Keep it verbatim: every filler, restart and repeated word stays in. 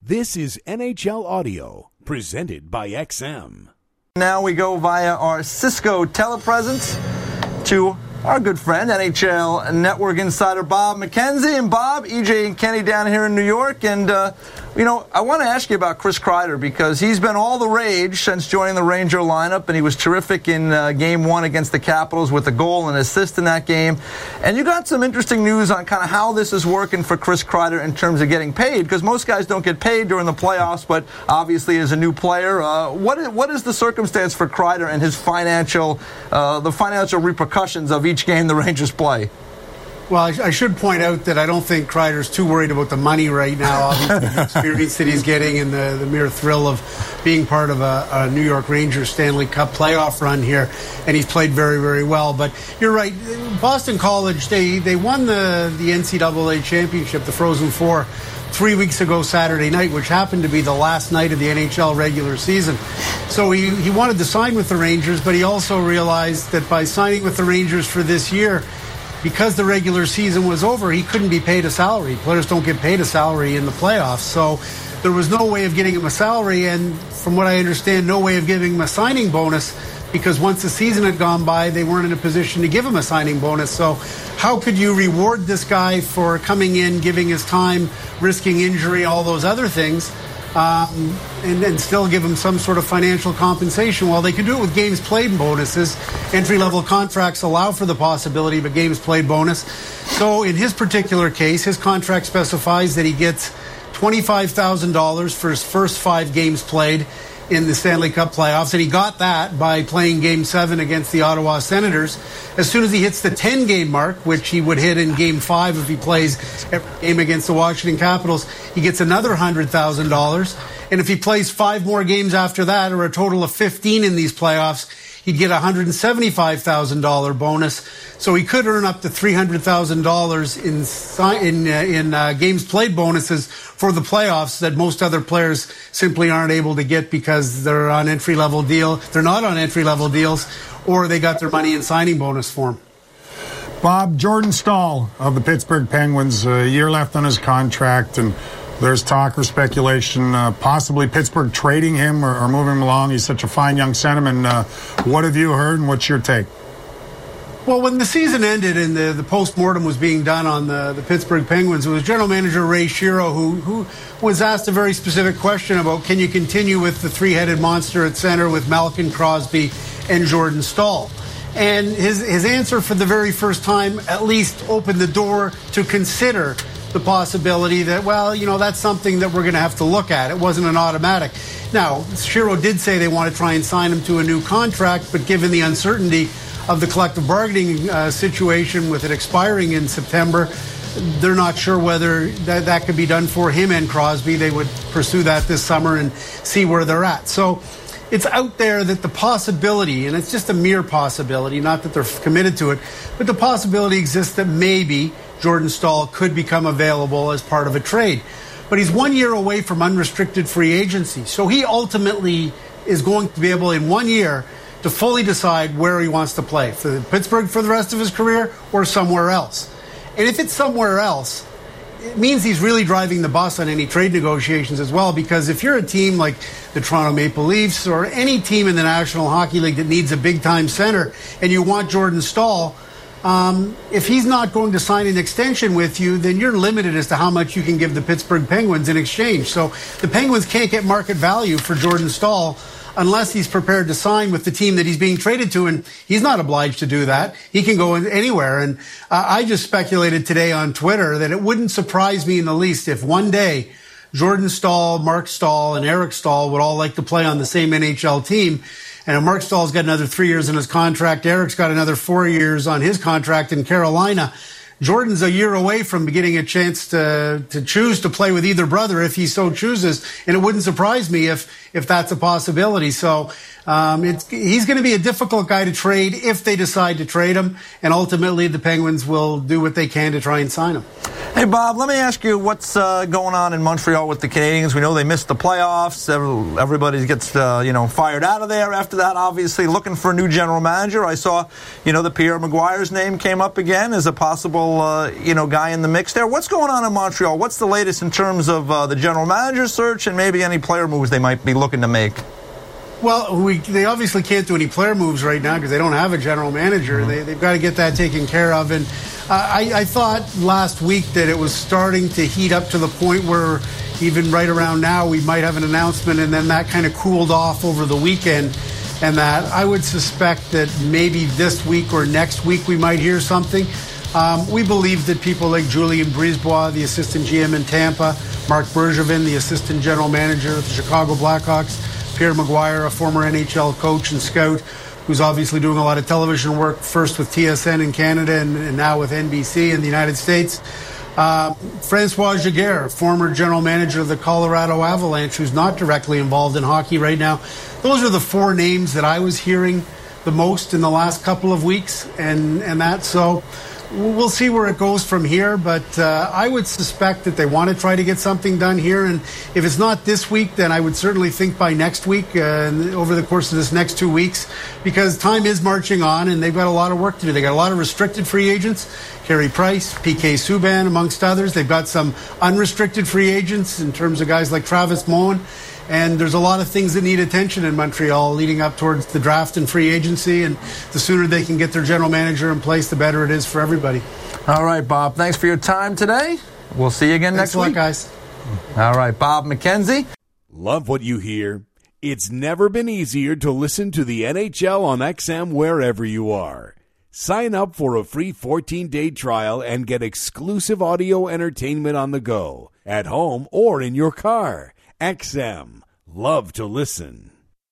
This is N H L Audio, presented by X M. Now we go via our Cisco telepresence to our good friend, N H L Network insider Bob McKenzie. And Bob, E J and Kenny down here in New York. And, uh, you know, I want to ask you about Chris Kreider because he's been all the rage since joining the Ranger lineup, and he was terrific in uh, game one against the Capitals with a goal and assist in that game. And you got some interesting news on kind of how this is working for Chris Kreider in terms of getting paid, because most guys don't get paid during the playoffs, but obviously as a new player, uh, what is, what is the circumstance for Kreider and his financial, uh, the financial repercussions of each game the Rangers play? Well, I, I should point out that I don't think Kreider's too worried about the money right now. Obviously, the experience that he's getting and the, the mere thrill of being part of a, a New York Rangers Stanley Cup playoff run here, and he's played very, very well. But you're right. Boston College, they, they won the, the N C double A championship, the Frozen Four, three weeks ago Saturday night, which happened to be the last night of the N H L regular season. So he, he wanted to sign with the Rangers, but he also realized that by signing with the Rangers for this year, because the regular season was over, he couldn't be paid a salary. Players don't get paid a salary in the playoffs. So there was no way of getting him a salary, and from what I understand, no way of giving him a signing bonus, because once the season had gone by, they weren't in a position to give him a signing bonus. So how could you reward this guy for coming in, giving his time, risking injury, all those other things, um, and, and still give him some sort of financial compensation? Well, they could do it with games played bonuses. Entry-level contracts allow for the possibility of a games played bonus. So in his particular case, his contract specifies that he gets twenty-five thousand dollars for his first five games played in the Stanley Cup playoffs, and he got that by playing Game seven against the Ottawa Senators. As soon as he hits the ten-game mark, which he would hit in Game five if he plays every game against the Washington Capitals, he gets another one hundred thousand dollars. And if he plays five more games after that, or a total of fifteen in these playoffs, he'd get a one hundred seventy-five thousand dollars bonus. So he could earn up to three hundred thousand dollars in in, uh, in uh, games played bonuses for the playoffs that most other players simply aren't able to get because they're on entry-level deal. They're not on entry-level deals, or they got their money in signing bonus form. Bob, Jordan Staal of the Pittsburgh Penguins, a year left on his contract, and there's talk or speculation, uh, possibly Pittsburgh trading him or, or moving him along. He's such a fine young centerman. Uh, what have you heard, and what's your take? Well, when the season ended and the, the post-mortem was being done on the, the Pittsburgh Penguins, it was general manager Ray Shero who, who was asked a very specific question about, can you continue with the three-headed monster at center with Malkin, Crosby, and Jordan Staal? And his, his answer for the very first time at least opened the door to consider the possibility that, well, you know, that's something that we're going to have to look at. It wasn't an automatic. Now, Shero did say they want to try and sign him to a new contract, but given the uncertainty of the collective bargaining uh, situation with it expiring in September, they're not sure whether that, that could be done for him and Crosby. They would pursue that this summer and see where they're at. So it's out there that the possibility, and it's just a mere possibility, not that they're committed to it, but the possibility exists that maybe Jordan Staal could become available as part of a trade. But he's one year away from unrestricted free agency. So he ultimately is going to be able in one year to fully decide where he wants to play, for Pittsburgh for the rest of his career or somewhere else. And if it's somewhere else, it means he's really driving the bus on any trade negotiations as well, because if you're a team like the Toronto Maple Leafs or any team in the National Hockey League that needs a big-time center and you want Jordan Staal, Um, if he's not going to sign an extension with you, then you're limited as to how much you can give the Pittsburgh Penguins in exchange. So the Penguins can't get market value for Jordan Staal unless he's prepared to sign with the team that he's being traded to, and he's not obliged to do that. He can go anywhere. And uh, I just speculated today on Twitter that it wouldn't surprise me in the least if one day Jordan Staal, Mark Staal, and Eric Staal would all like to play on the same N H L team. And Mark Stahl's got another three years in his contract. Eric's got another four years on his contract in Carolina. Jordan's a year away from getting a chance to to choose to play with either brother if he so chooses. And it wouldn't surprise me if if that's a possibility. So Um, it's, he's going to be a difficult guy to trade if they decide to trade him, and ultimately the Penguins will do what they can to try and sign him. Hey, Bob, let me ask you what's uh, going on in Montreal with the Canadiens. We know they missed the playoffs. Everybody gets uh, you know fired out of there after that, obviously, looking for a new general manager. I saw, you know, the Pierre Maguire's name came up again as a possible, uh, you know, guy in the mix there. What's going on in Montreal? What's the latest in terms of uh, the general manager search and maybe any player moves they might be looking to make? Well, we, they obviously can't do any player moves right now because they don't have a general manager. Mm-hmm. They, they've got to get that taken care of. And uh, I, I thought last week that it was starting to heat up to the point where even right around now we might have an announcement, and then that kind of cooled off over the weekend. And that I would suspect that maybe this week or next week we might hear something. Um, we believe that people like Julien Brisebois, the assistant G M in Tampa, Marc Bergevin, the assistant general manager of the Chicago Blackhawks, Pierre Maguire, a former N H L coach and scout, who's obviously doing a lot of television work, first with T S N in Canada and, and now with N B C in the United States. Uh, Francois Giguère, former general manager of the Colorado Avalanche, who's not directly involved in hockey right now. Those are the four names that I was hearing the most in the last couple of weeks, and, and that. So we'll see where it goes from here, but uh, I would suspect that they want to try to get something done here, and if it's not this week, then I would certainly think by next week, uh, over the course of this next two weeks, because time is marching on, and they've got a lot of work to do. They got a lot of restricted free agents, Carey Price, P K Subban, amongst others. They've got some unrestricted free agents in terms of guys like Travis Moen. And there's a lot of things that need attention in Montreal leading up towards the draft and free agency. And the sooner they can get their general manager in place, the better it is for everybody. All right, Bob. Thanks for your time today. We'll see you again Thanks next week. Thanks a lot, guys. All right, Bob McKenzie. Love what you hear. It's never been easier to listen to the N H L on X M wherever you are. Sign up for a free fourteen-day trial and get exclusive audio entertainment on the go, at home or in your car. X M. Love to listen.